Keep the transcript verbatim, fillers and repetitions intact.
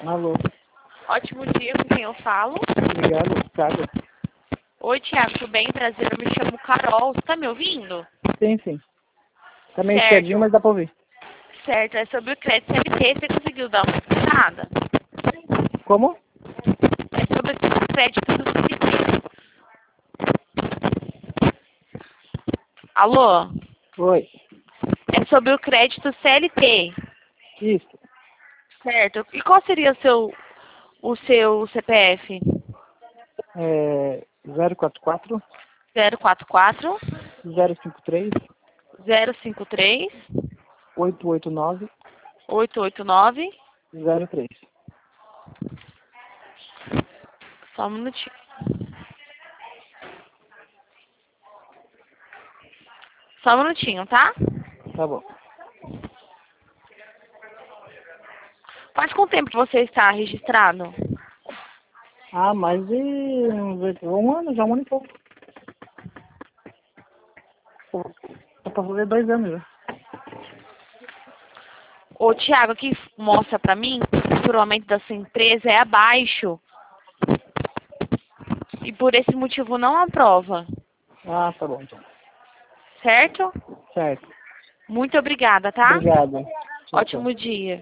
Alô, Ótimo dia, com quem eu falo? obrigado, Thiago. Oi, Tiago, tudo bem? Prazer, eu me chamo Carol. Você tá me ouvindo? Sim, sim. Tá meio Certo. cedinho, mas dá pra ouvir. Certo, é sobre o crédito C L T. Você conseguiu dar uma explicada? Como? É sobre o crédito do C L T. Alô? Oi. É sobre o crédito C L T. Isso. Certo. E qual seria o seu, o seu C P F? É zero quatro quatro, zero quatro quatro, zero cinco três, zero cinco três, oito oito nove, oito oito nove. zero três. Só um minutinho. Só um minutinho, tá? Tá bom. Faz quanto tempo que você está registrado? Ah, mais de um ano, já um ano e pouco. Tá pra fazer dois anos já. Ô, Tiago, aqui mostra pra mim que o faturamento da sua empresa é abaixo. E por esse motivo não aprova. Ah, tá bom então. Certo? Certo. Muito obrigada, tá? Obrigado. Tchau, tchau. Ótimo dia.